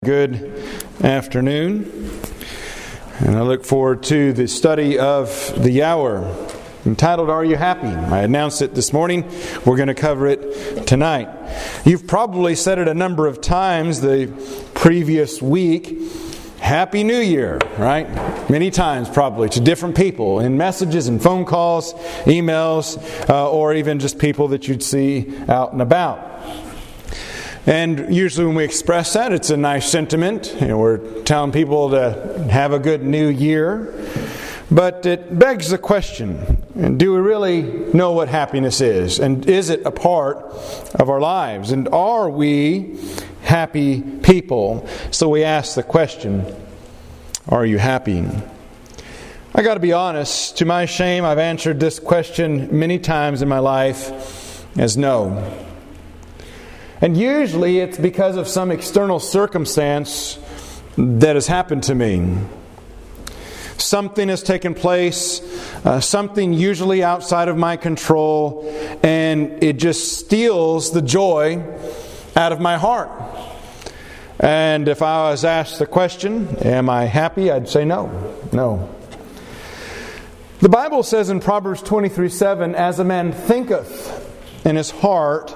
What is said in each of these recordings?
Good afternoon, and I look forward to the study of the hour entitled, Are You Happy? I announced it this morning. We're going to cover it tonight. You've probably said it a number of times the previous week, Happy New Year, right? Many times probably to different people in messages and phone calls, emails, or even just people that you'd see out and about. And usually when we express that, it's a nice sentiment. We're telling people to have a good new year. But it begs the question, do we really know what happiness is? And is it a part of our lives? And are we happy people? So we ask the question, are you happy? I got to be honest, to my shame, I've answered this question many times in my life as no. And usually it's because of some external circumstance that has happened to me. Something has taken place, something usually outside of my control, and it just steals the joy out of my heart. And if I was asked the question, am I happy? I'd say no. No. The Bible says in Proverbs 23:7, as a man thinketh in his heart,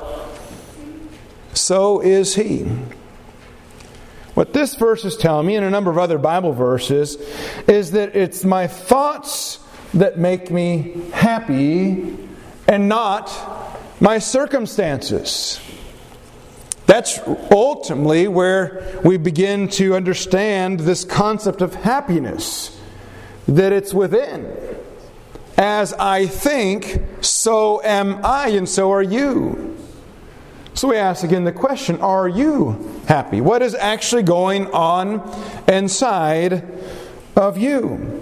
so is he. What this verse is telling me, and a number of other Bible verses, is that it's my thoughts that make me happy and not my circumstances. That's ultimately where we begin to understand this concept of happiness, that it's within. As I think, so am I, and so are you. So we ask again the question, are you happy? What is actually going on inside of you?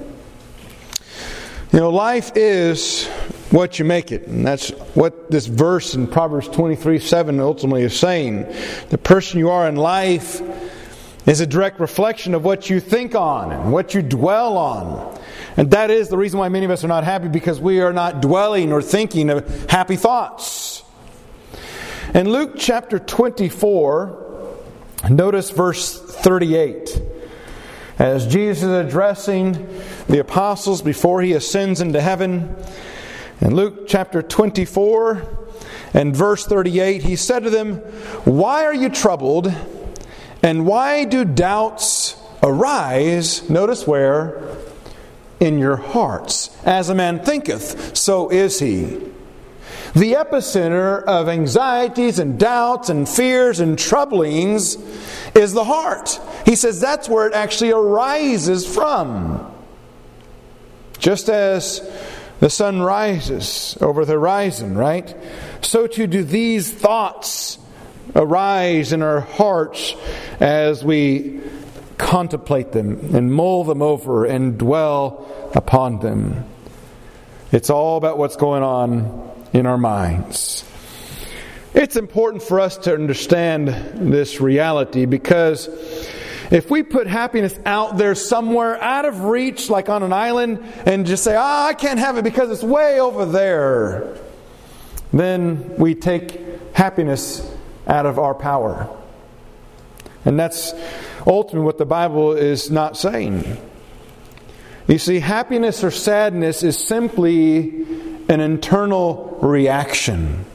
Life is what you make it. And that's what this verse in Proverbs 23:7 ultimately is saying. The person you are in life is a direct reflection of what you think on and what you dwell on. And that is the reason why many of us are not happy, because we are not dwelling or thinking of happy thoughts. In Luke chapter 24, notice verse 38. As Jesus is addressing the apostles before he ascends into heaven, in Luke chapter 24 and verse 38, he said to them, why are you troubled, and why do doubts arise? Notice where? In your hearts. As a man thinketh, so is he. The epicenter of anxieties and doubts and fears and troublings is the heart. He says that's where it actually arises from. Just as the sun rises over the horizon, right? So too do these thoughts arise in our hearts as we contemplate them and mull them over and dwell upon them. It's all about what's going on in our minds. It's important for us to understand this reality, because if we put happiness out there somewhere out of reach, like on an island, and just say, I can't have it because it's way over there, then we take happiness out of our power. And that's ultimately what the Bible is not saying. You see, happiness or sadness is simply an internal reaction.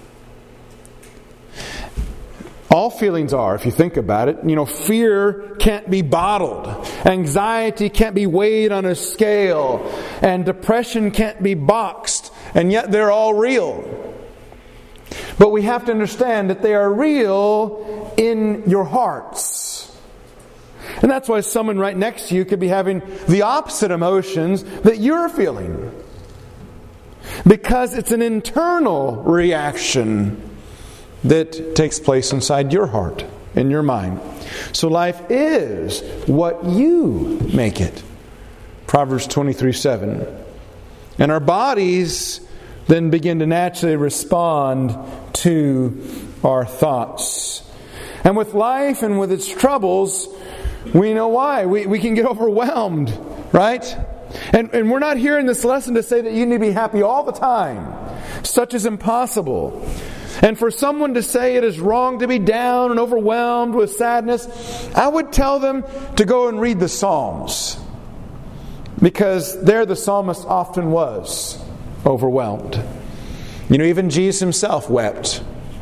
All feelings are, if you think about it. Fear can't be bottled. Anxiety can't be weighed on a scale. And depression can't be boxed. And yet they're all real. But we have to understand that they are real in your hearts. And that's why someone right next to you could be having the opposite emotions that you're feeling. Because it's an internal reaction that takes place inside your heart and your mind. So life is what you make it. Proverbs 23:7. And our bodies then begin to naturally respond to our thoughts. And with life and with its troubles, we know why. We can get overwhelmed, right? And we're not here in this lesson to say that you need to be happy all the time. Such is impossible. and for someone to say it is wrong to be down and overwhelmed with sadness, I would tell them to go and read the Psalms. Because there the psalmist often was overwhelmed. Even Jesus himself wept.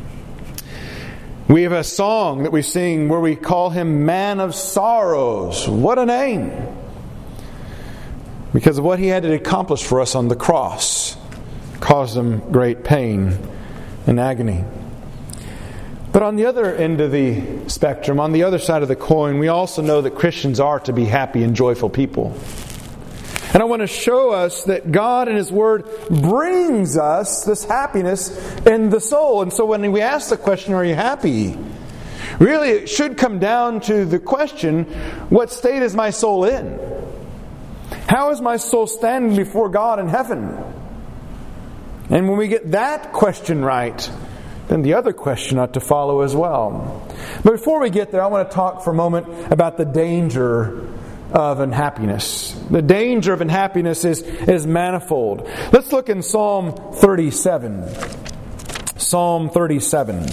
We have a song that we sing where we call him Man of Sorrows. What a name! Because of what he had to accomplish for us on the cross caused him great pain and agony. But on the other end of the spectrum, on the other side of the coin, we also know that Christians are to be happy and joyful people. And I want to show us that God in His Word brings us this happiness in the soul. And so when we ask the question, are you happy? Really, it should come down to the question, what state is my soul in? How is my soul standing before God in heaven? And when we get that question right, then the other question ought to follow as well. But before we get there, I want to talk for a moment about the danger of unhappiness. The danger of unhappiness is manifold. Let's look in Psalm 37. Psalm 37.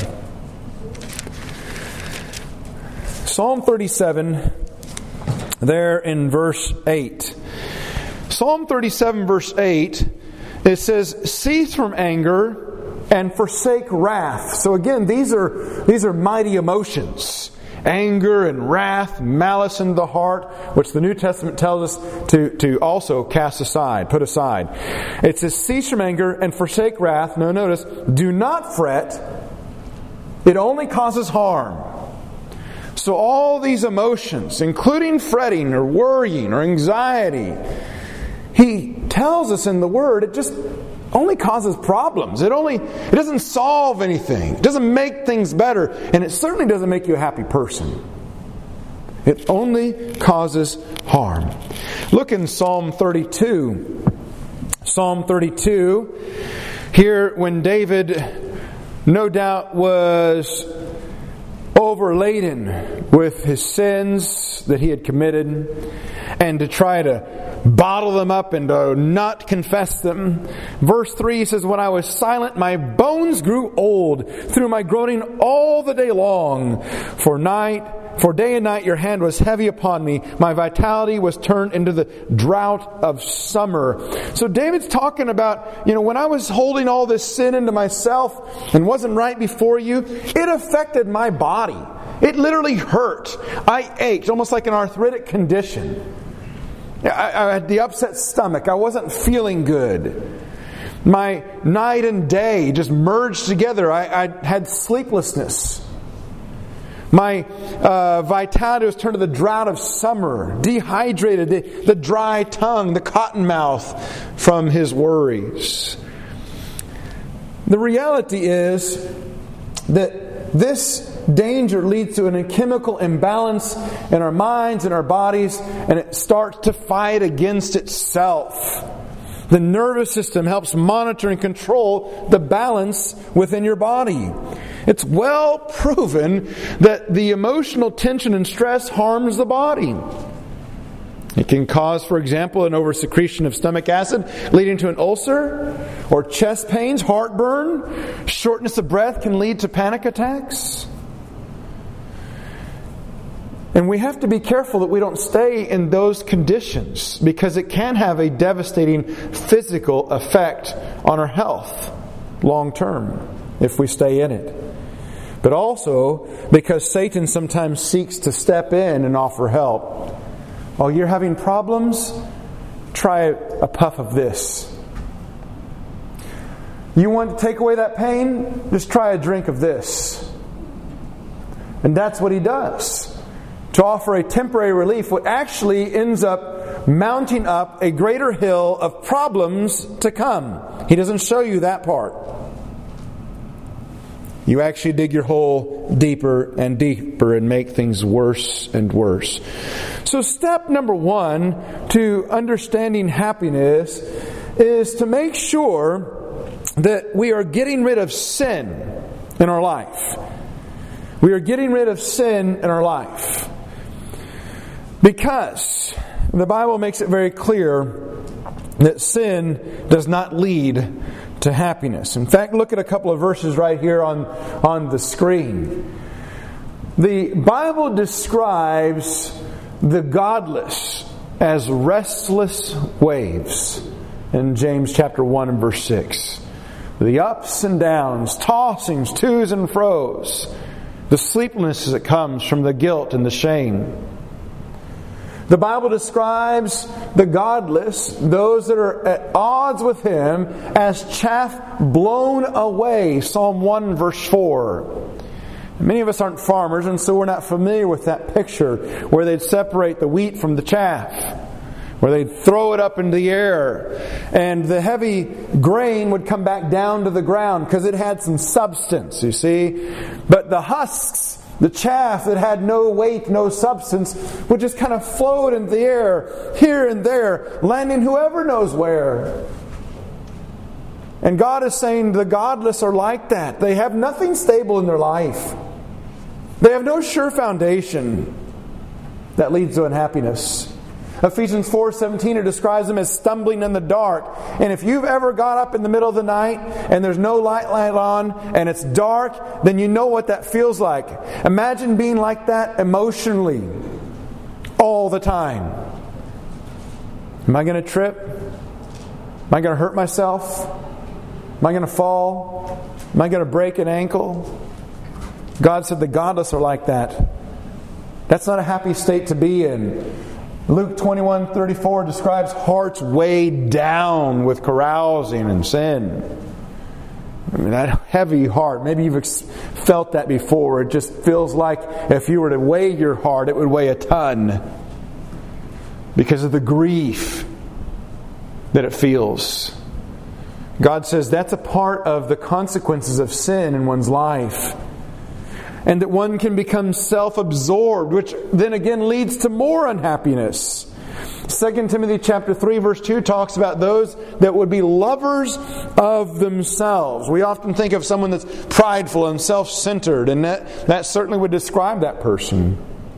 Psalm 37, there in verse 8. Psalm 37, verse 8, it says, "Cease from anger and forsake wrath." So again, these are mighty emotions. Anger and wrath, malice in the heart, which the New Testament tells us to also cast aside, put aside. It says, cease from anger and forsake wrath. Now notice, do not fret. It only causes harm. So all these emotions, including fretting or worrying or anxiety, He tells us in the Word, it just only causes problems. It doesn't solve anything. It doesn't make things better. And it certainly doesn't make you a happy person. It only causes harm. Look in Psalm 32. Psalm 32. Here, when David, no doubt, was overladen with his sins that he had committed, and to try to bottle them up and to not confess them. Verse 3 says, "When I was silent, my bones grew old through my groaning all the day long. For day and night your hand was heavy upon me. My vitality was turned into the drought of summer." So David's talking about, when I was holding all this sin into myself and wasn't right before you, it affected my body. It literally hurt. I ached, almost like an arthritic condition. I had the upset stomach. I wasn't feeling good. My night and day just merged together. I had sleeplessness. My vitality was turned to the drought of summer. Dehydrated, the dry tongue, the cotton mouth from his worries. The reality is that this danger leads to a chemical imbalance in our minds and our bodies, and it starts to fight against itself. The nervous system helps monitor and control the balance within your body. It's well proven that the emotional tension and stress harms the body. It can cause, for example, an oversecretion of stomach acid, leading to an ulcer, or chest pains, heartburn. Shortness of breath can lead to panic attacks. And we have to be careful that we don't stay in those conditions, because it can have a devastating physical effect on our health long term if we stay in it. But also because Satan sometimes seeks to step in and offer help. Oh, you're having problems? Try a puff of this. You want to take away that pain? Just try a drink of this. And that's what he does. To offer a temporary relief, what actually ends up mounting up a greater hill of problems to come. He doesn't show you that part. You actually dig your hole deeper and deeper and make things worse and worse. So step number 1 to understanding happiness is to make sure that we are getting rid of sin in our life. We are getting rid of sin in our life. Because the Bible makes it very clear that sin does not lead to happiness. In fact, look at a couple of verses right here on the screen. The Bible describes the godless as restless waves in James chapter 1 and verse 6. The ups and downs, tossings, to's and fro's, the sleeplessness that comes from the guilt and the shame. The Bible describes the godless, those that are at odds with Him, as chaff blown away. Psalm 1 verse 4. Many of us aren't farmers, and so we're not familiar with that picture where they'd separate the wheat from the chaff, where they'd throw it up into the air, and the heavy grain would come back down to the ground because it had some substance, you see. But the husks, the chaff that had no weight, no substance, would just kind of float in the air, here and there, landing whoever knows where. And God is saying the godless are like that. They have nothing stable in their life. They have no sure foundation that leads to unhappiness. Ephesians 4:17, it describes them as stumbling in the dark. And if you've ever got up in the middle of the night and there's no light on and it's dark, then you know what that feels like. Imagine being like that emotionally all the time. Am I going to trip? Am I going to hurt myself? Am I going to fall? Am I going to break an ankle? God said the godless are like that. That's not a happy state to be in. Luke 21:34 describes hearts weighed down with carousing and sin. I mean, that heavy heart, maybe you've felt that before. It just feels like if you were to weigh your heart, it would weigh a ton because of the grief that it feels. God says that's a part of the consequences of sin in one's life. And that one can become self-absorbed, which then again leads to more unhappiness. 2 Timothy chapter 3 verse 2 talks about those that would be lovers of themselves. We often think of someone that's prideful and self-centered, and that certainly would describe that person.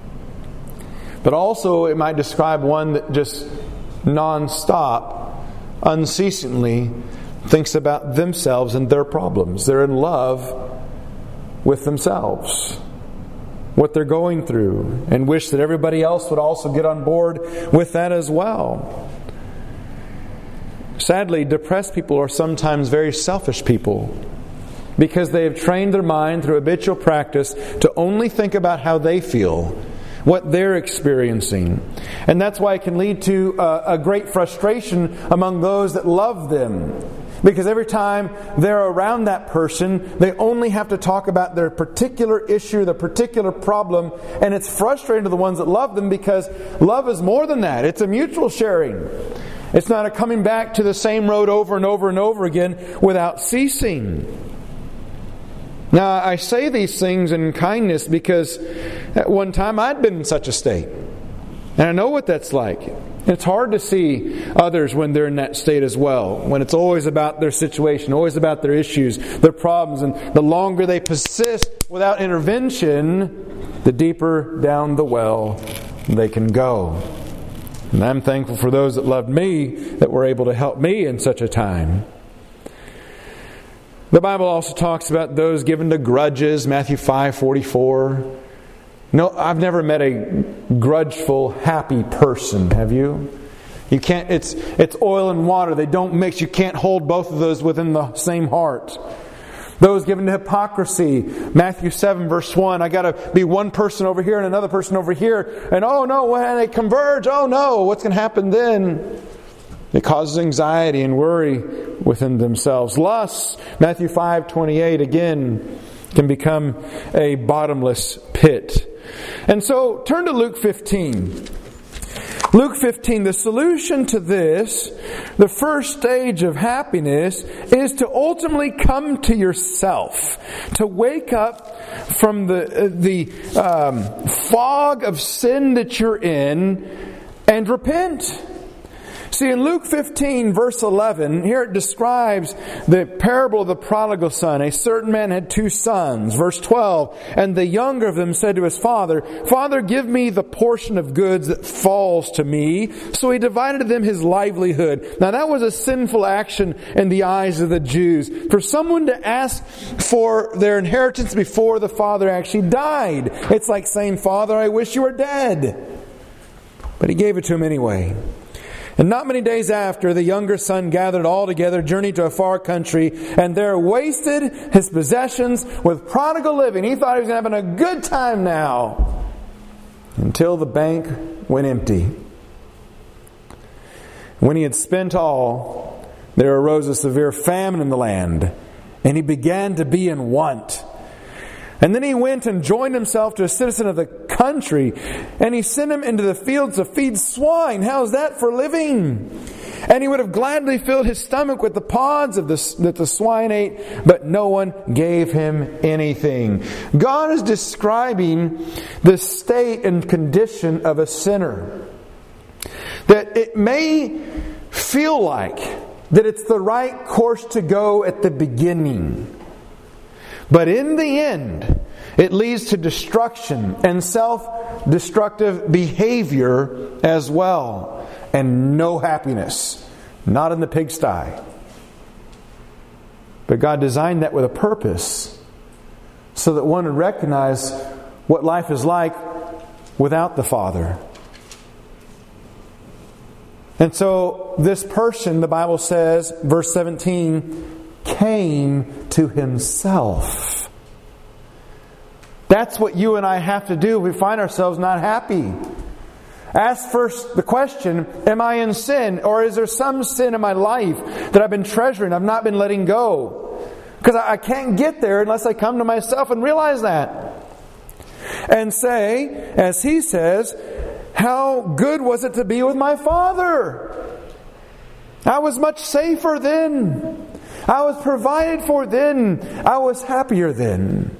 But also it might describe one that just non-stop, unceasingly thinks about themselves and their problems. They're in love with themselves, what they're going through, and wish that everybody else would also get on board with that as well. Sadly, depressed people are sometimes very selfish people because they have trained their mind through habitual practice to only think about how they feel, what they're experiencing. And that's why it can lead to a great frustration among those that love them. Because every time they're around that person, they only have to talk about their particular issue, their particular problem, and it's frustrating to the ones that love them because love is more than that. It's a mutual sharing. It's not a coming back to the same road over and over and over again without ceasing. Now, I say these things in kindness because at one time I'd been in such a state. And I know what that's like. It's hard to see others when they're in that state as well. When it's always about their situation, always about their issues, their problems. And the longer they persist without intervention, the deeper down the well they can go. And I'm thankful for those that loved me that were able to help me in such a time. The Bible also talks about those given to grudges, Matthew 5:44. No, I've never met a grudgeful, happy person. Have you? You can't. It's oil and water. They don't mix. You can't hold both of those within the same heart. Those given to hypocrisy, Matthew 7 verse 1. I got to be one person over here and another person over here, and oh no, when they converge, oh no, what's going to happen then? It causes anxiety and worry within themselves. Lust, Matthew 5:28 again, can become a bottomless pit. And so, turn to Luke 15. Luke 15, the solution to this, the first stage of happiness, is to ultimately come to yourself. To wake up from the fog of sin that you're in and repent. See, in Luke 15, verse 11, here it describes the parable of the prodigal son. A certain man had 2 sons. Verse 12, and the younger of them said to his father, Father, give me the portion of goods that falls to me. So he divided to them his livelihood. Now that was a sinful action in the eyes of the Jews. For someone to ask for their inheritance before the father actually died. It's like saying, Father, I wish you were dead. But he gave it to him anyway. And not many days after, the younger son gathered all together, journeyed to a far country, and there wasted his possessions with prodigal living. He thought he was having a good time now, until the bank went empty. When he had spent all, there arose a severe famine in the land, and he began to be in want. And then he went and joined himself to a citizen of the country, and he sent him into the fields to feed swine. How's that for living? And he would have gladly filled his stomach with the pods that the swine ate, but no one gave him anything. God is describing the state and condition of a sinner. That it may feel like that it's the right course to go at the beginning. But in the end, it leads to destruction and self-destructive behavior as well. And no happiness. Not in the pigsty. But God designed that with a purpose, so that one would recognize what life is like without the Father. And so this person, the Bible says, verse 17, came to himself. That's what you and I have to do if we find ourselves not happy. Ask first the question, am I in sin? Or is there some sin in my life that I've been treasuring, I've not been letting go? Because I can't get there unless I come to myself and realize that. And say, as he says, how good was it to be with my Father? I was much safer then. I was provided for then. I was happier then.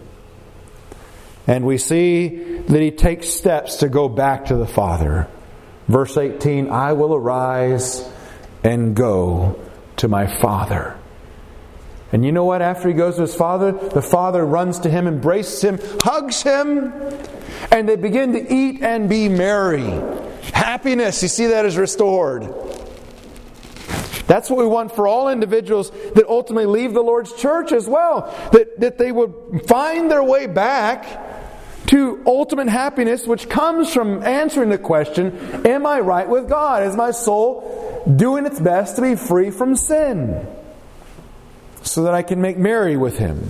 And we see that he takes steps to go back to the Father. Verse 18, I will arise and go to my Father. And you know what? After he goes to his Father, the Father runs to him, embraces him, hugs him, and they begin to eat and be merry. Happiness, you see that is restored. That's what we want for all individuals that ultimately leave the Lord's church as well. That they would find their way back to ultimate happiness, which comes from answering the question, am I right with God? Is my soul doing its best to be free from sin? So that I can make merry with Him.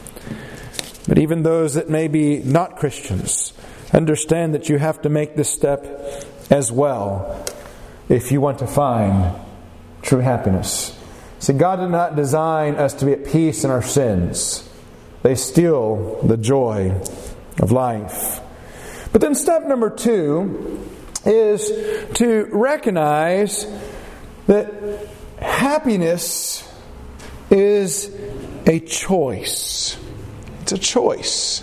But even those that may be not Christians, understand that you have to make this step as well if you want to find true happiness. See, God did not design us to be at peace in our sins. They steal the joy of life. But then step number 2 is to recognize that happiness is a choice. It's a choice.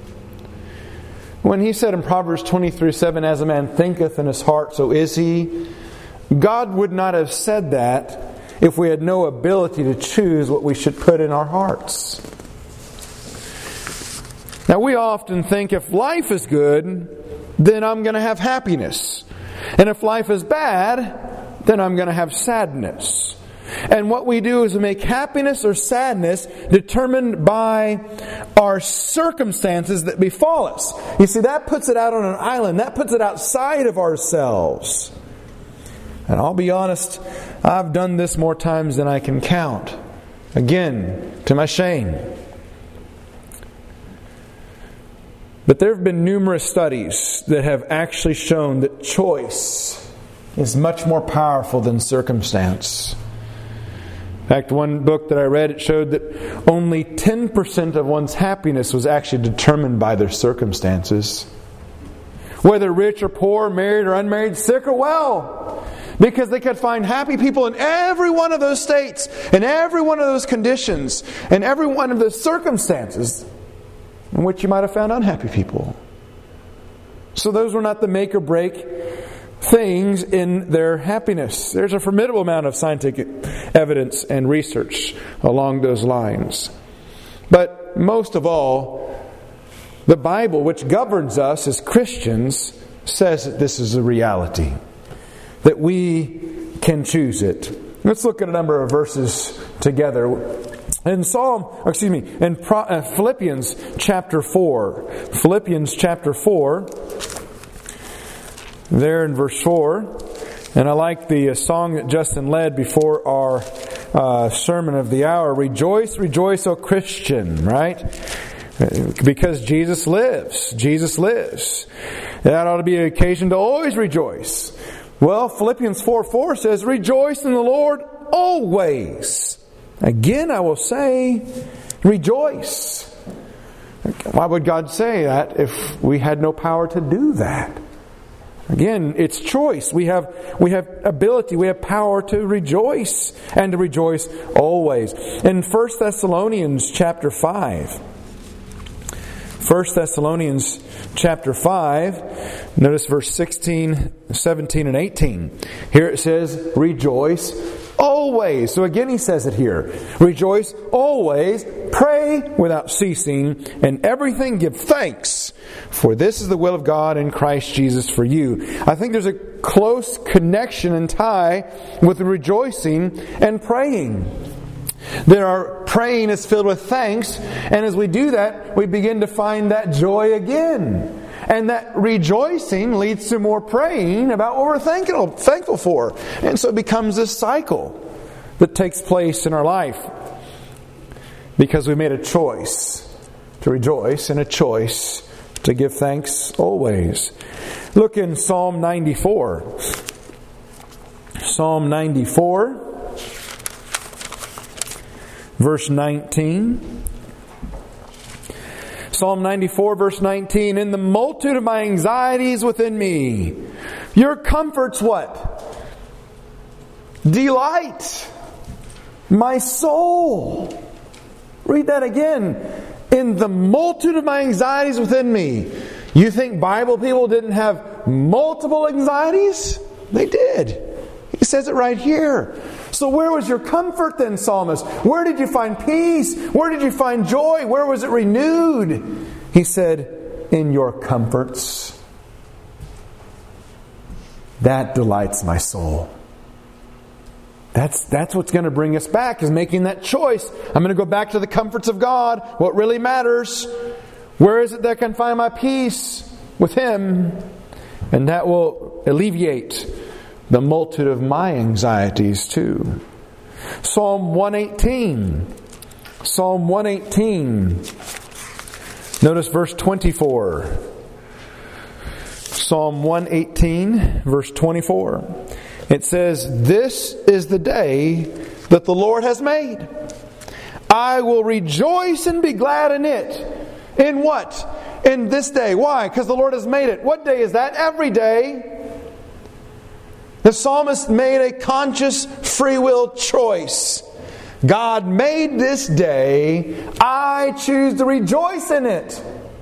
When he said in Proverbs 23:7, as a man thinketh in his heart, so is he, God would not have said that if we had no ability to choose what we should put in our hearts. Now we often think if life is good, then I'm going to have happiness. And if life is bad, then I'm going to have sadness. And what we do is we make happiness or sadness determined by our circumstances that befall us. You see, that puts it out on an island. That puts it outside of ourselves. And I'll be honest, I've done this more times than I can count. Again, to my shame. But there have been numerous studies that have actually shown that choice is much more powerful than circumstance. In fact, one book that I read, it showed that only 10% of one's happiness was actually determined by their circumstances. Whether rich or poor, married or unmarried, sick or well. Because they could find happy people in every one of those states, in every one of those conditions, in every one of those circumstances in which you might have found unhappy people. So those were not the make or break things in their happiness. There's a formidable amount of scientific evidence and research along those lines. But most of all, the Bible, which governs us as Christians, says that this is a reality, that we can choose it. Let's look at a number of verses together. In Philippians chapter 4. Philippians chapter 4, there in verse 4. And I like the song that Justin led before our sermon of the hour. Rejoice, rejoice, O Christian, right? Because Jesus lives. Jesus lives. That ought to be an occasion to always rejoice. Well, Philippians 4:4 says, rejoice in the Lord always. Again, I will say, rejoice. Why would God say that if we had no power to do that? Again, it's choice. We have ability, we have power to rejoice, and to rejoice always. In 1 Thessalonians chapter 5, 1 Thessalonians chapter 5, notice verse 16, 17, and 18. Here it says, rejoice always. So again he says it here. Rejoice always, pray without ceasing, and everything give thanks, for this is the will of God in Christ Jesus for you. I think there's a close connection and tie with rejoicing and praying. There are praying is filled with thanks, and as we do that, we begin to find that joy again. And that rejoicing leads to more praying about what we're thankful for. And so it becomes this cycle that takes place in our life. Because we made a choice to rejoice and a choice to give thanks always. Look in Psalm 94. Psalm 94, verse 19. Psalm 94 verse 19, in the multitude of my anxieties within me, your comfort's what? Delight my soul. Read that again. In the multitude of my anxieties within me. You think Bible people didn't have multiple anxieties? They did. He says it right here. So where was your comfort then, psalmist? Where did you find peace? Where did you find joy? Where was it renewed? He said, in your comforts. That delights my soul. That's what's going to bring us back, is making that choice. I'm going to go back to the comforts of God. What really matters. Where is it that I can find my peace? With Him. And that will alleviate the multitude of my anxieties too. Psalm 118. Psalm 118. Notice verse 24. Psalm 118, verse 24. It says, this is the day that the Lord has made. I will rejoice and be glad in it. In what? In this day. Why? Because the Lord has made it. What day is that? Every day. The psalmist made a conscious free will choice. God made this day. I choose to rejoice in it.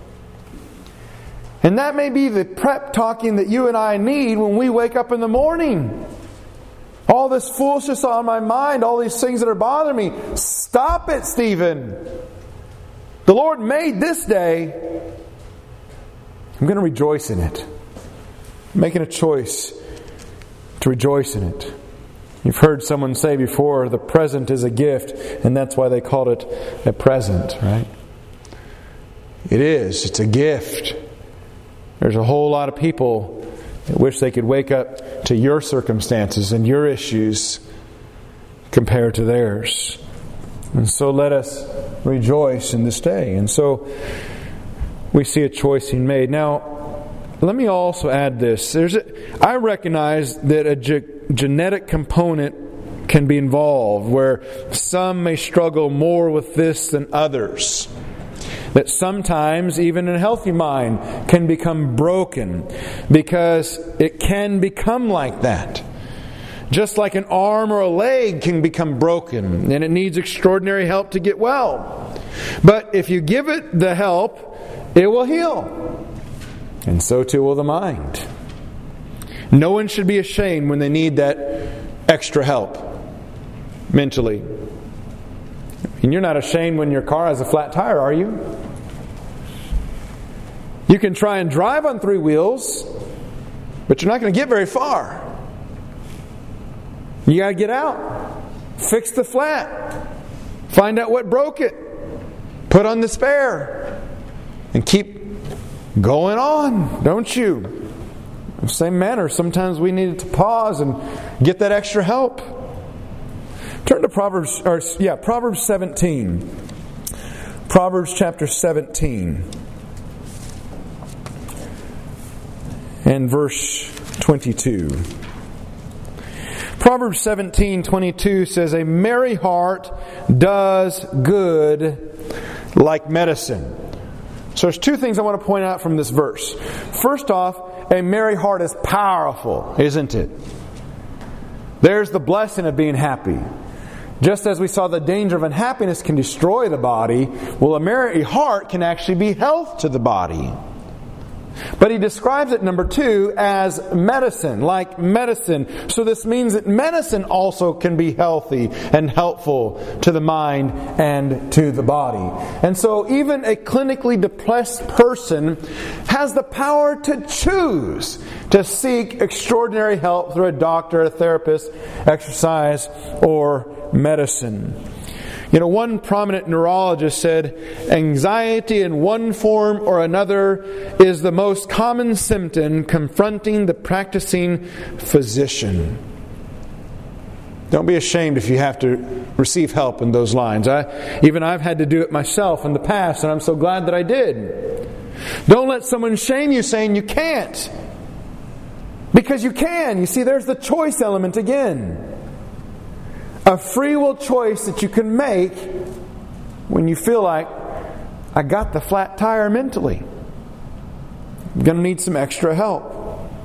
And that may be the prep talking that you and I need when we wake up in the morning. All this foolishness on my mind, all these things that are bothering me. Stop it, Stephen. The Lord made this day. I'm going to rejoice in it. I'm making a choice to rejoice in it. You've heard someone say before, the present is a gift, and that's why they called it a present, right? It is. It's a gift. There's a whole lot of people that wish they could wake up to your circumstances and your issues compared to theirs. And so let us rejoice in this day. And so we see a choice being made. Now, let me also add this. I recognize that a genetic component can be involved, where some may struggle more with this than others. That sometimes even a healthy mind can become broken, because it can become like that. Just like an arm or a leg can become broken, and it needs extraordinary help to get well. But if you give it the help, it will heal. And so too will the mind. No one should be ashamed when they need that extra help mentally. And you're not ashamed when your car has a flat tire, are you? You can try and drive on 3 wheels, but you're not going to get very far. You got to get out, fix the flat, find out what broke it, put on the spare, and keep going on, don't you? In the same manner, sometimes we need to pause and get that extra help. Turn to Proverbs 17. Proverbs chapter 17 and verse 22. Proverbs 17:22 says, "A merry heart does good like medicine." So there's 2 things I want to point out from this verse. First off, a merry heart is powerful, isn't it? There's the blessing of being happy. Just as we saw the danger of unhappiness can destroy the body, well, a merry heart can actually be health to the body. But he describes it, number 2, as medicine, like medicine. So this means that medicine also can be healthy and helpful to the mind and to the body. And so even a clinically depressed person has the power to choose to seek extraordinary help through a doctor, a therapist, exercise, or medicine. You know, one prominent neurologist said, "Anxiety in one form or another is the most common symptom confronting the practicing physician." Don't be ashamed if you have to receive help in those lines. I've had to do it myself in the past, and I'm so glad that I did. Don't let someone shame you saying you can't. Because you can. You see, there's the choice element again. A free will choice that you can make when you feel like, I got the flat tire mentally. I'm going to need some extra help.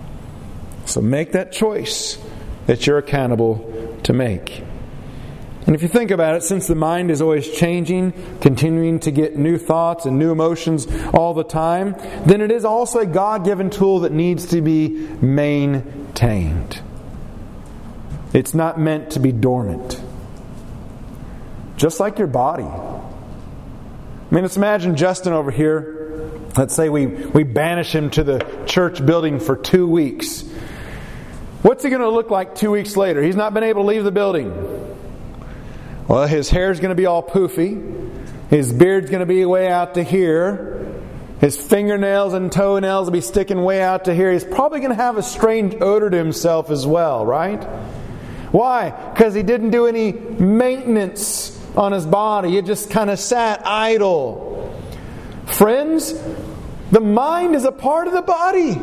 So make that choice that you're accountable to make. And if you think about it, since the mind is always changing, continuing to get new thoughts and new emotions all the time, then it is also a God-given tool that needs to be maintained. It's not meant to be dormant. Just like your body. I mean, let's imagine Justin over here. Let's say we banish him to the church building for 2 weeks. What's he going to look like 2 weeks later? He's not been able to leave the building. Well, his hair's going to be all poofy. His beard's going to be way out to here. His fingernails and toenails will be sticking way out to here. He's probably going to have a strange odor to himself as well, right? Why? Because he didn't do any maintenance on his body. It just kind of sat idle. Friends, the mind is a part of the body.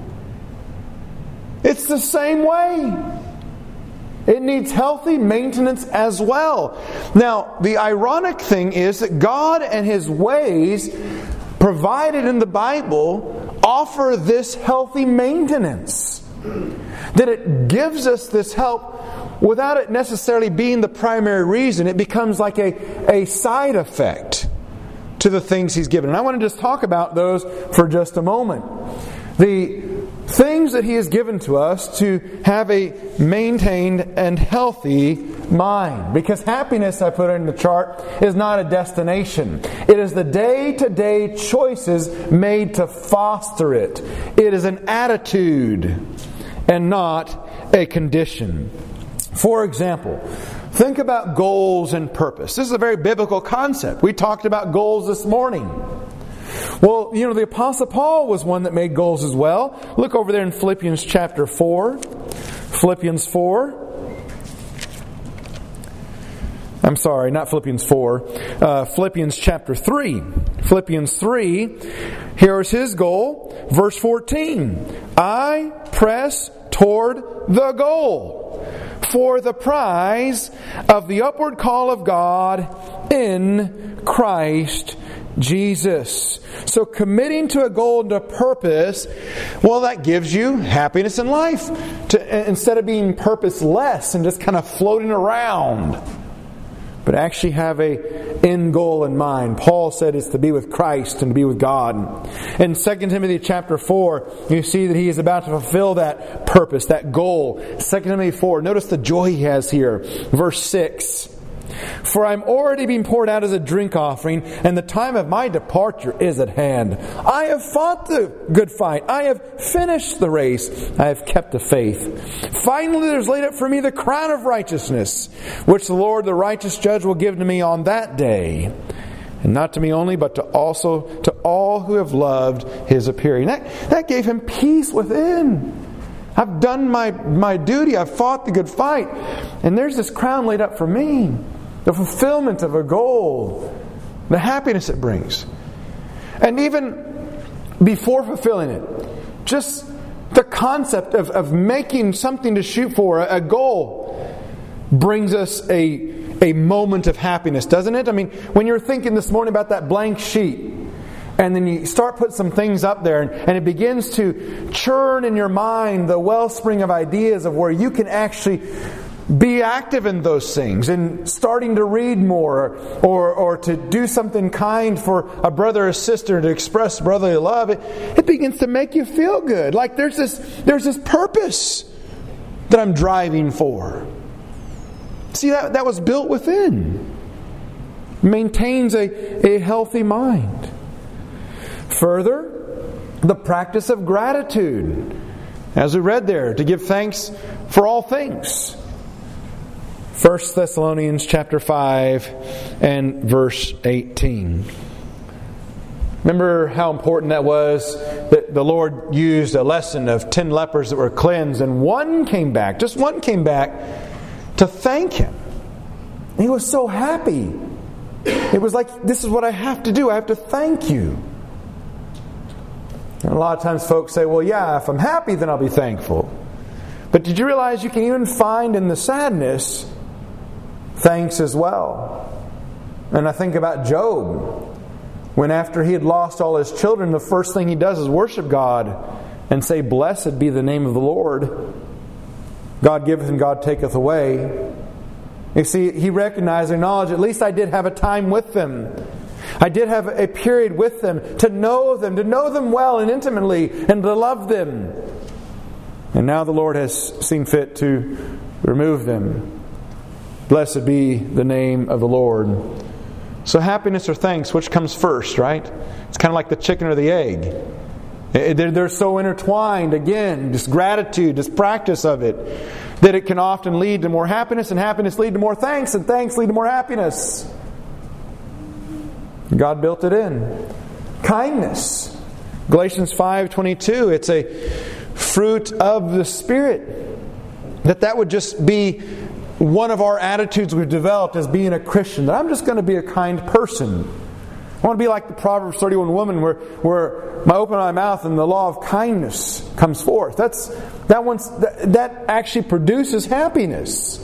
It's the same way. It needs healthy maintenance as well. Now, the ironic thing is that God and His ways provided in the Bible offer this healthy maintenance. That it gives us this help without it necessarily being the primary reason. It becomes like a side effect to the things He's given. And I want to just talk about those for just a moment. The things that He has given to us to have a maintained and healthy mind. Because happiness, I put in the chart, is not a destination. It is the day-to-day choices made to foster it. It is an attitude and not a condition. For example, think about goals and purpose. This is a very biblical concept. We talked about goals this morning. Well, you know, the Apostle Paul was one that made goals as well. Look over there in Philippians chapter 4. Philippians 4. I'm sorry, not Philippians 4. Philippians chapter 3. Philippians 3. Here is his goal. Verse 14. I press toward the goal for the prize of the upward call of God in Christ Jesus. So committing to a goal and a purpose, well, that gives you happiness in life. Instead of being purposeless and just kind of floating around, but actually have end goal in mind. Paul said it's to be with Christ and to be with God. In 2 Timothy chapter 4, you see that he is about to fulfill that purpose, that goal. 2 Timothy 4, notice the joy he has here. Verse 6. For I am already being poured out as a drink offering, and the time of my departure is at hand. I have fought the good fight. I have finished the race. I have kept the faith. Finally there is laid up for me the crown of righteousness, which the Lord, the righteous judge, will give to me on that day. And not to me only, but also to all who have loved His appearing. That gave him peace within. I've done my duty. I've fought the good fight. And there's this crown laid up for me. The fulfillment of a goal. The happiness it brings. And even before fulfilling it, just the concept of making something to shoot for, a goal, brings us a moment of happiness, doesn't it? I mean, when you're thinking this morning about that blank sheet, and then you start putting some things up there, and it begins to churn in your mind the wellspring of ideas of where you can actually be active in those things, and starting to read more, or to do something kind for a brother or sister, to express brotherly love. It begins to make you feel good. Like there's this purpose that I'm driving for. See, that was built within. Maintains a healthy mind. Further, the practice of gratitude, as we read there, to give thanks for all things. 1 Thessalonians chapter 5 and verse 18. Remember how important that was, that the Lord used a lesson of 10 lepers that were cleansed, and just one came back to thank Him. And he was so happy. It was like, this is what I have to do. I have to thank you. And a lot of times folks say, well, yeah, if I'm happy, then I'll be thankful. But did you realize you can even find in the sadness thanks as well? And I think about Job, when after he had lost all his children, the first thing he does is worship God and say, blessed be the name of the Lord. God giveth and God taketh away. You see, he recognized and acknowledged, at least I did have a time with them. I did have a period with them, to know them well and intimately, and to love them. And now the Lord has seen fit to remove them. Blessed be the name of the Lord. So happiness or thanks, which comes first, right? It's kind of like the chicken or the egg. They're so intertwined, again, this gratitude, this practice of it, that it can often lead to more happiness, and happiness lead to more thanks, and thanks lead to more happiness. God built it in. Kindness. Galatians 5:22, it's a fruit of the Spirit. That would just be one of our attitudes we've developed as being a Christian. That I'm just going to be a kind person. I want to be like the Proverbs 31 woman where I open my mouth and the law of kindness comes forth. That actually produces happiness.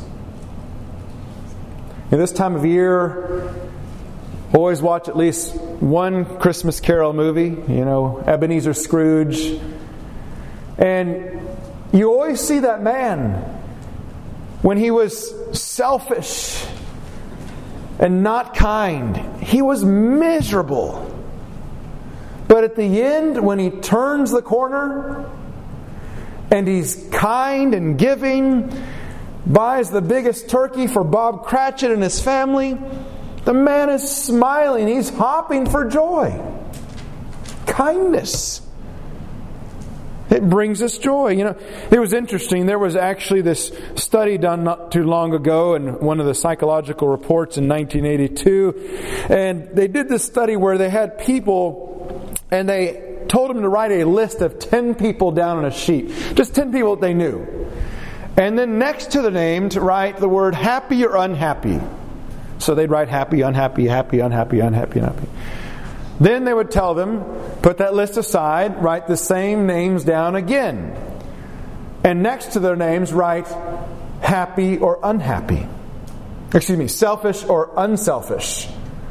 In this time of year, always watch at least one Christmas Carol movie, Ebenezer Scrooge. And you always see that man, when he was selfish and not kind, he was miserable. But at the end, when he turns the corner and he's kind and giving, buys the biggest turkey for Bob Cratchit and his family, the man is smiling. He's hopping for joy. Kindness. It brings us joy. It was interesting. There was actually this study done not too long ago in one of the psychological reports in 1982. And they did this study where they had people, and they told them to write a list of 10 people down on a sheet. Just 10 people that they knew. And then next to the name to write the word happy or unhappy. So they'd write happy, unhappy, happy, unhappy, unhappy, unhappy. Then they would tell them, put that list aside, write the same names down again. And next to their names, write happy or unhappy. Selfish or unselfish.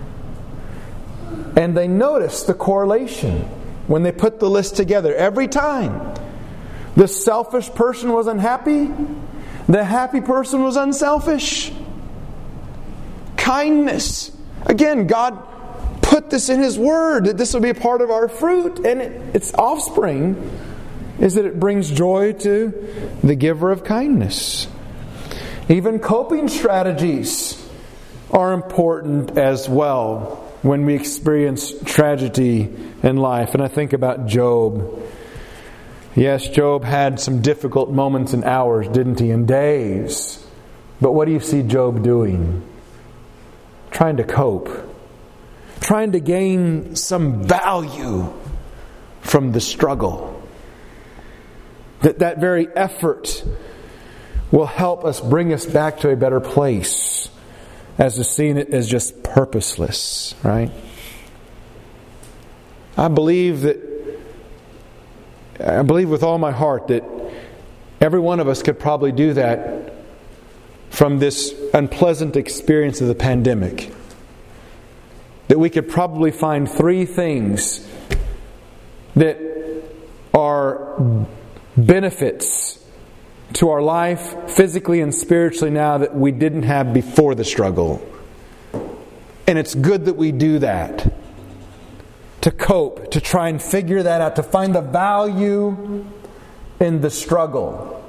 And they noticed the correlation when they put the list together. Every time the selfish person was unhappy, the happy person was unselfish. Kindness Again, God put this in His Word, that this will be a part of our fruit, and its offspring is that it brings joy to the giver of kindness. Even coping strategies are important as well when we experience tragedy in life. And I think about Job. Yes, Job had some difficult moments and hours, didn't he? And days. But what do you see Job doing? Trying to cope. Trying to gain some value from the struggle. That very effort will help us bring us back to a better place, as to seeing it as just purposeless, right? I believe with all my heart that every one of us could probably do that from this unpleasant experience of the pandemic. That we could probably find 3 things that are benefits to our life, physically and spiritually now, that we didn't have before the struggle. And it's good that we do that. To cope, to try and figure that out, to find the value in the struggle.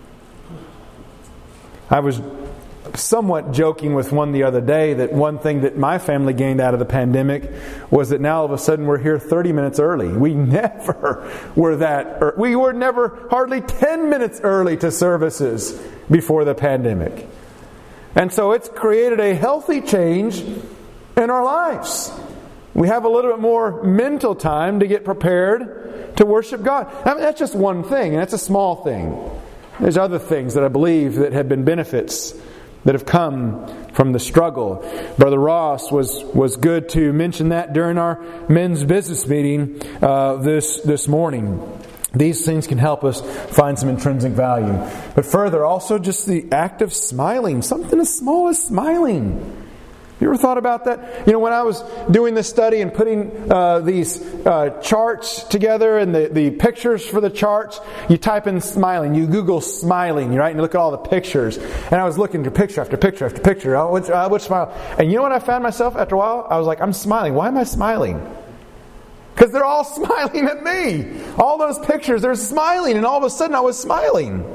I was somewhat joking with one the other day that one thing that my family gained out of the pandemic was that now all of a sudden we're here 30 minutes early. We never were that. We were never hardly 10 minutes early to services before the pandemic. And so it's created a healthy change in our lives. We have a little bit more mental time to get prepared to worship God. I mean, that's just one thing, and that's a small thing. There's other things that I believe that have been benefits that have come from the struggle. Brother Ross was good to mention that during our men's business meeting this morning. These things can help us find some intrinsic value. But further, also just the act of smiling. Something as small as smiling. You ever thought about that? You know, when I was doing this study and putting these charts together and the pictures for the charts, you type in smiling. You Google smiling, right? And you look at all the pictures. And I was looking at picture after picture after picture. Which smile? And you know what I found myself after a while? I was like, I'm smiling. Why am I smiling? Because they're all smiling at me. All those pictures, they're smiling. And all of a sudden I was smiling.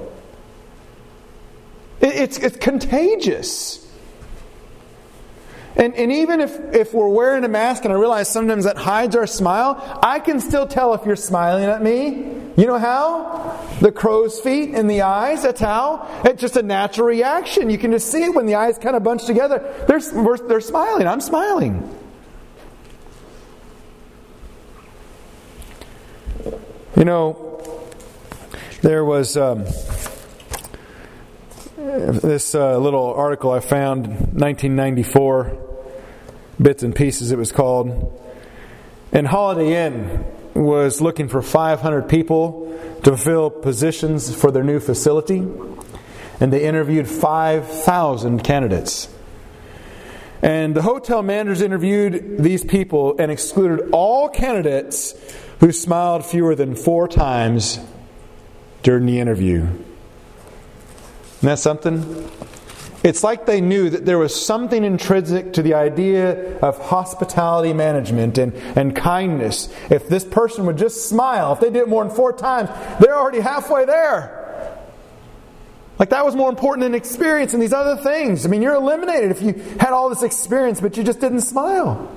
It's contagious. And even if we're wearing a mask, and I realize sometimes that hides our smile, I can still tell if you're smiling at me. You know how? The crow's feet in the eyes, that's how. It's just a natural reaction. You can just see it when the eyes kind of bunch together. They're smiling. I'm smiling. You know, there was this little article I found, 1994, Bits and Pieces it was called. And Holiday Inn was looking for 500 people to fill positions for their new facility. And they interviewed 5,000 candidates. And the hotel managers interviewed these people and excluded all candidates who smiled fewer than 4 times during the interview. Isn't that something? It's like they knew that there was something intrinsic to the idea of hospitality management and kindness. If this person would just smile, if they did it more than 4 times, they're already halfway there. Like that was more important than experience and these other things. I mean, you're eliminated if you had all this experience but you just didn't smile.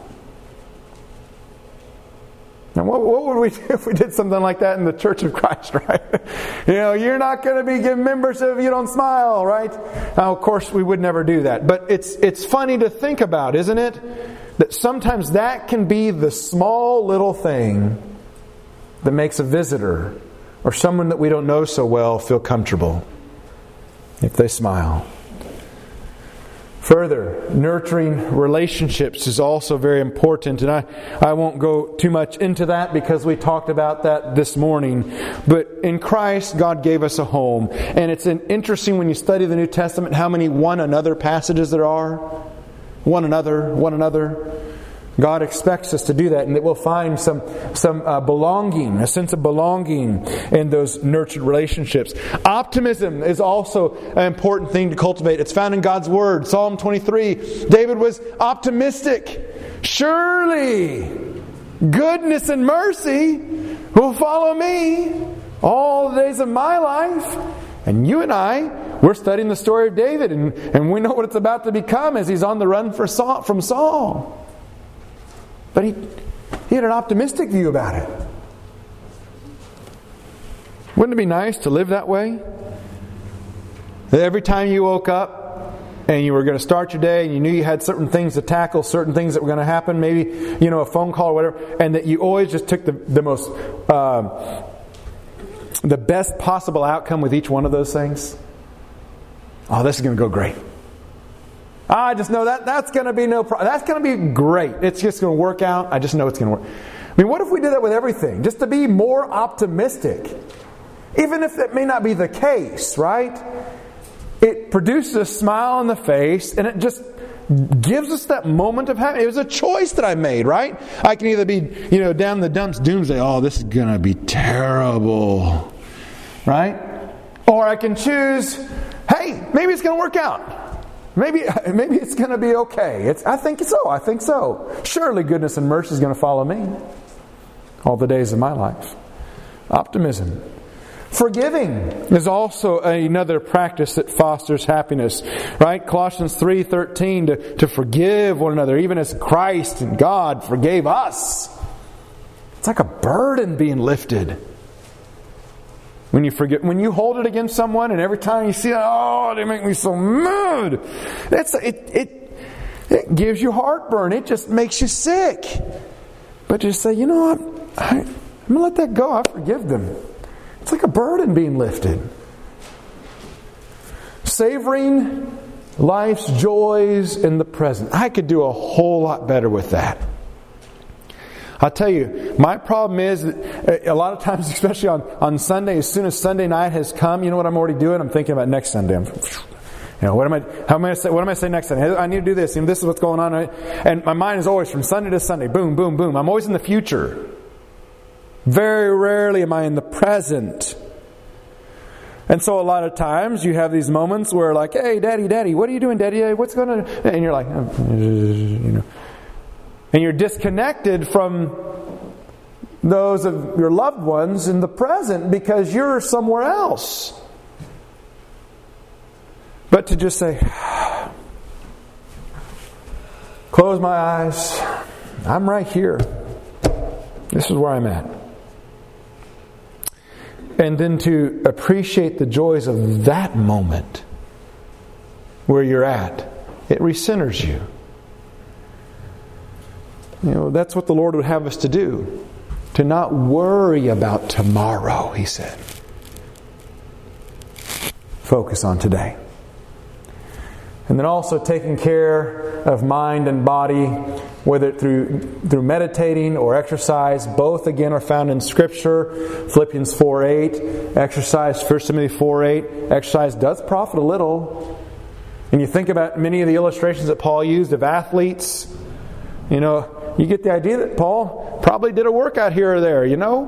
Now, what would we do if we did something like that in the Church of Christ, right? You know, you're not going to be given membership if you don't smile, right? Now, of course, we would never do that. But it's funny to think about, isn't it? That sometimes that can be the small little thing that makes a visitor or someone that we don't know so well feel comfortable if they smile. Further, nurturing relationships is also very important, and I won't go too much into that because we talked about that this morning. But in Christ, God gave us a home. And it's interesting when you study the New Testament how many one another passages there are. One another. God expects us to do that, and that we'll find some belonging, a sense of belonging in those nurtured relationships. Optimism is also an important thing to cultivate. It's found in God's Word. Psalm 23, David was optimistic. Surely goodness and mercy will follow me all the days of my life. And you and I, we're studying the story of David, and we know what it's about to become as he's on the run from Saul. But he had an optimistic view about it. Wouldn't it be nice to live that way? That every time you woke up and you were going to start your day and you knew you had certain things to tackle, certain things that were going to happen, maybe, a phone call or whatever, and that you always just took the most, the best possible outcome with each one of those things? Oh, this is going to go great. I just know that's going to be no problem. That's going to be great. It's just going to work out. I just know it's going to work. I mean, what if we did that with everything? Just to be more optimistic. Even if that may not be the case, right? It produces a smile on the face, and it just gives us that moment of happiness. It was a choice that I made, right? I can either be, down the dumps, doomsday, oh, this is going to be terrible, right? Or I can choose, hey, maybe it's going to work out. Maybe it's going to be okay. I think so. Surely goodness and mercy is going to follow me all the days of my life. Optimism. Forgiving is also another practice that fosters happiness. Right? Colossians 3:13 to forgive one another, even as Christ and God forgave us. It's like a burden being lifted. When you forget, when you hold it against someone, and every time you see it, oh, they make me so mad. It gives you heartburn. It just makes you sick. But just say, I'm going to let that go. I forgive them. It's like a burden being lifted. Savoring life's joys in the present. I could do a whole lot better with that. I'll tell you, my problem is that a lot of times, especially on Sunday, as soon as Sunday night has come, you know what I'm already doing? I'm thinking about next Sunday. What am I saying next Sunday? I need to do this. This is what's going on. And my mind is always from Sunday to Sunday. Boom, boom, boom. I'm always in the future. Very rarely am I in the present. And so a lot of times you have these moments where like, hey, Daddy, what are you doing, Daddy? What's going on? And you're like, and you're disconnected from those of your loved ones in the present because you're somewhere else. But to just say, close my eyes, I'm right here. This is where I'm at. And then to appreciate the joys of that moment where you're at. It recenters you. That's what the Lord would have us to do. To not worry about tomorrow, He said. Focus on today. And then also taking care of mind and body, whether through meditating or exercise. Both, again, are found in Scripture. Philippians 4:8. Exercise, 1 Timothy 4:8. Exercise does profit a little. And you think about many of the illustrations that Paul used of athletes. You get the idea that Paul probably did a workout here or there,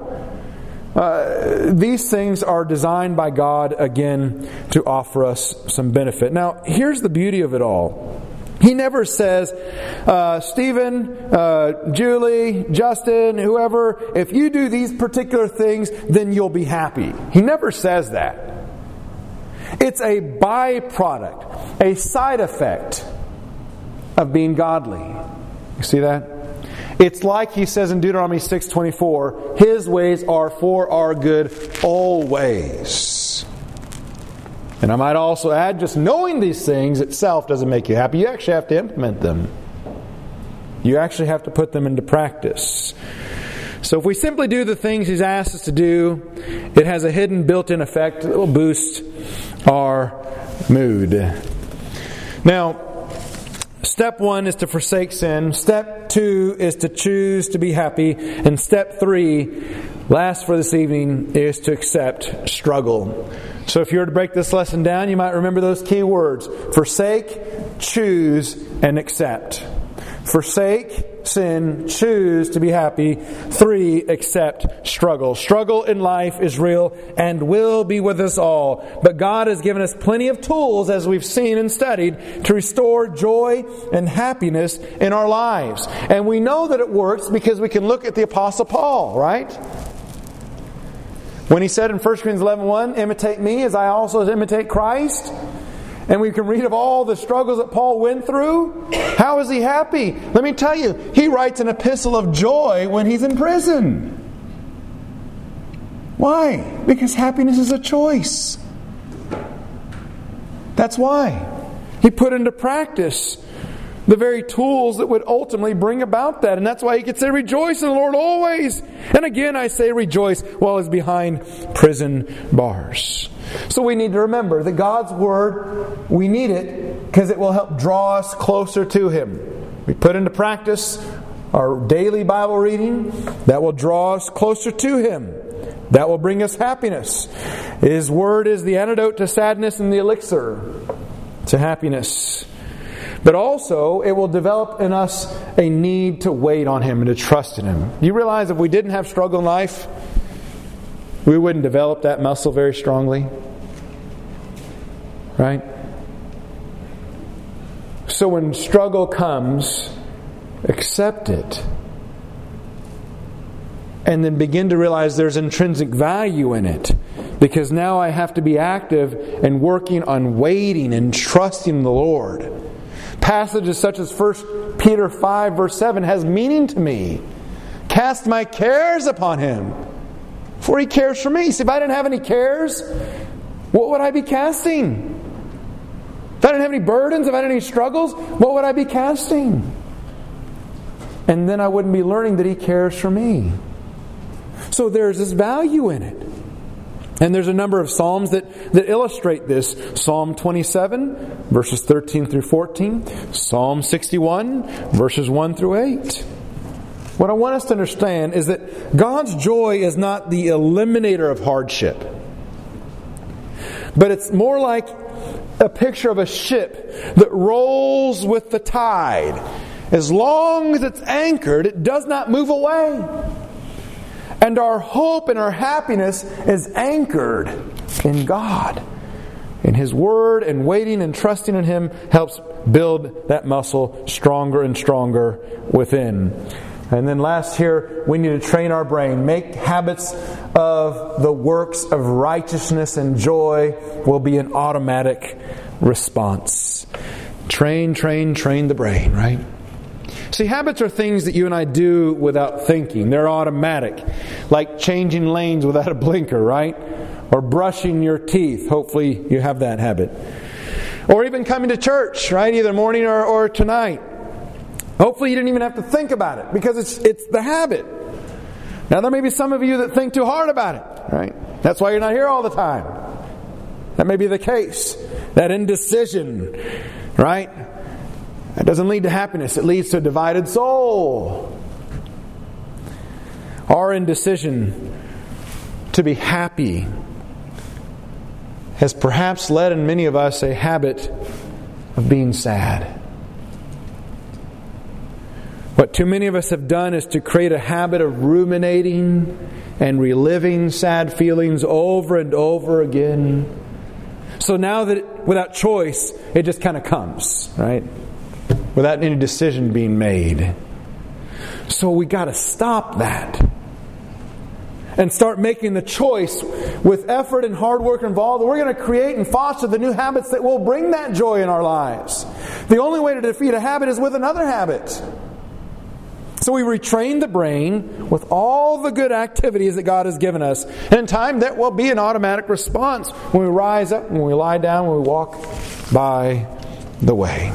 These things are designed by God, again, to offer us some benefit. Now, here's the beauty of it all. He never says, Stephen, Julie, Justin, whoever, if you do these particular things, then you'll be happy. He never says that. It's a byproduct, a side effect of being godly. You see that? It's like he says in Deuteronomy 6:24, His ways are for our good always. And I might also add, just knowing these things itself doesn't make you happy. You actually have to implement them. You actually have to put them into practice. So if we simply do the things He's asked us to do, it has a hidden built-in effect that will boost our mood. Now, step 1 is to forsake sin. Step 2 is to choose to be happy. And step 3, last for this evening, is to accept struggle. So if you were to break this lesson down, you might remember those key words. Forsake, choose, and accept. Forsake, sin, choose to be happy. 3, accept struggle. Struggle in life is real and will be with us all. But God has given us plenty of tools, as we've seen and studied, to restore joy and happiness in our lives. And we know that it works because we can look at the Apostle Paul, right? When he said in 1 Corinthians 11:1, imitate me as I also imitate Christ. And we can read of all the struggles that Paul went through. How is he happy? Let me tell you, he writes an epistle of joy when he's in prison. Why? Because happiness is a choice. That's why. He put into practice the very tools that would ultimately bring about that. And that's why he could say, rejoice in the Lord always. And again, I say rejoice while he's behind prison bars. So we need to remember that God's Word, we need it because it will help draw us closer to Him. We put into practice our daily Bible reading. That will draw us closer to Him. That will bring us happiness. His Word is the antidote to sadness and the elixir to happiness. But also, it will develop in us a need to wait on Him and to trust in Him. You realize if we didn't have struggle in life, we wouldn't develop that muscle very strongly. Right? So when struggle comes, accept it. And then begin to realize there's intrinsic value in it. Because now I have to be active and working on waiting and trusting the Lord. Passages such as 1 Peter 5 verse 7 has meaning to me. Cast my cares upon Him, for He cares for me. See, if I didn't have any cares, what would I be casting? If I didn't have any burdens, if I didn't have any struggles, what would I be casting? And then I wouldn't be learning that He cares for me. So there's this value in it. And there's a number of Psalms that illustrate this. Psalm 27, verses 13 through 14. Psalm 61, verses 1 through 8. What I want us to understand is that God's joy is not the eliminator of hardship. But it's more like a picture of a ship that rolls with the tide. As long as it's anchored, it does not move away. And our hope and our happiness is anchored in God. In His Word, and waiting and trusting in Him helps build that muscle stronger and stronger within. And then last here, we need to train our brain. Make habits of the works of righteousness, and joy will be an automatic response. Train the brain, right? See, habits are things that you and I do without thinking. They're automatic. Like changing lanes without a blinker, right? Or brushing your teeth. Hopefully you have that habit. Or even coming to church, right? Either morning or tonight. Hopefully you didn't even have to think about it, because it's the habit. Now there may be some of you that think too hard about it, right? That's why you're not here all the time. That may be the case. That indecision, right? That doesn't lead to happiness. It leads to a divided soul. Our indecision to be happy has perhaps led in many of us a habit of being sad. What too many of us have done is to create a habit of ruminating and reliving sad feelings over and over again. So now that without choice, it just kind of comes, right? Without any decision being made. So we got to stop that. And start making the choice with effort and hard work involved. We're going to create and foster the new habits that will bring that joy in our lives. The only way to defeat a habit is with another habit. So we retrain the brain with all the good activities that God has given us. And in time, that will be an automatic response when we rise up, when we lie down, when we walk by the way.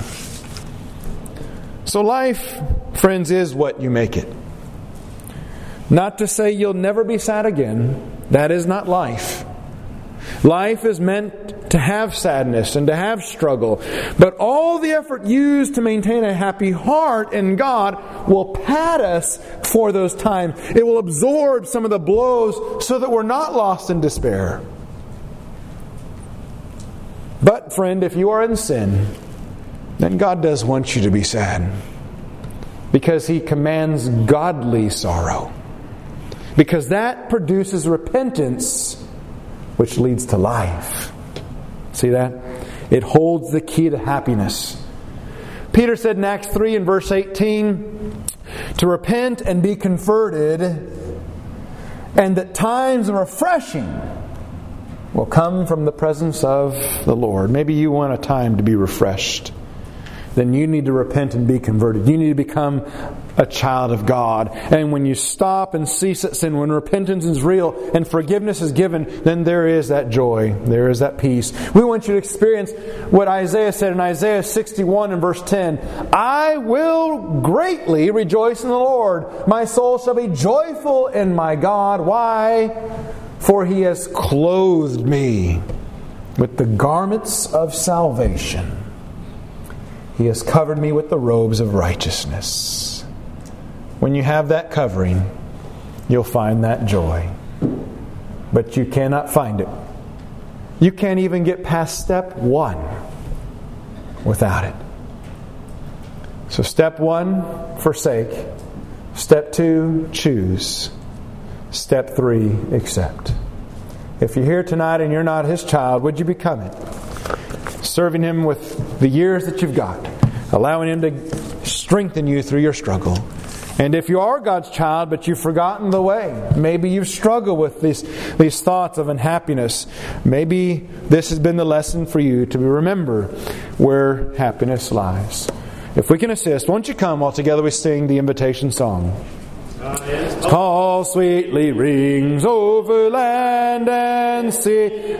So life, friends, is what you make it. Not to say you'll never be sad again. That is not life. Life is meant to have sadness and to have struggle. But all the effort used to maintain a happy heart in God will pad us for those times. It will absorb some of the blows so that we're not lost in despair. But, friend, if you are in sin, then God does want you to be sad. Because He commands godly sorrow. Because that produces repentance, which leads to life. See that? It holds the key to happiness. Peter said in Acts 3 and verse 18, to repent and be converted, and that times of refreshing will come from the presence of the Lord. Maybe you want a time to be refreshed. Then you need to repent and be converted. You need to become a child of God. And when you stop and cease at sin, when repentance is real and forgiveness is given, then there is that joy. There is that peace. We want you to experience what Isaiah said in Isaiah 61 and verse 10. I will greatly rejoice in the Lord. My soul shall be joyful in my God. Why? For He has clothed me with the garments of salvation. He has covered me with the robes of righteousness. When you have that covering, you'll find that joy. But you cannot find it. You can't even get past step 1 without it. So step 1, forsake. Step 2, choose. Step 3, accept. If you're here tonight and you're not His child, would you become it? Serving Him with the years that you've got. Allowing Him to strengthen you through your struggle. And if you are God's child, but you've forgotten the way, maybe you've struggled with these thoughts of unhappiness, maybe this has been the lesson for you to remember where happiness lies. If we can assist, won't you come while together we sing the invitation song? Call sweetly rings over land and sea.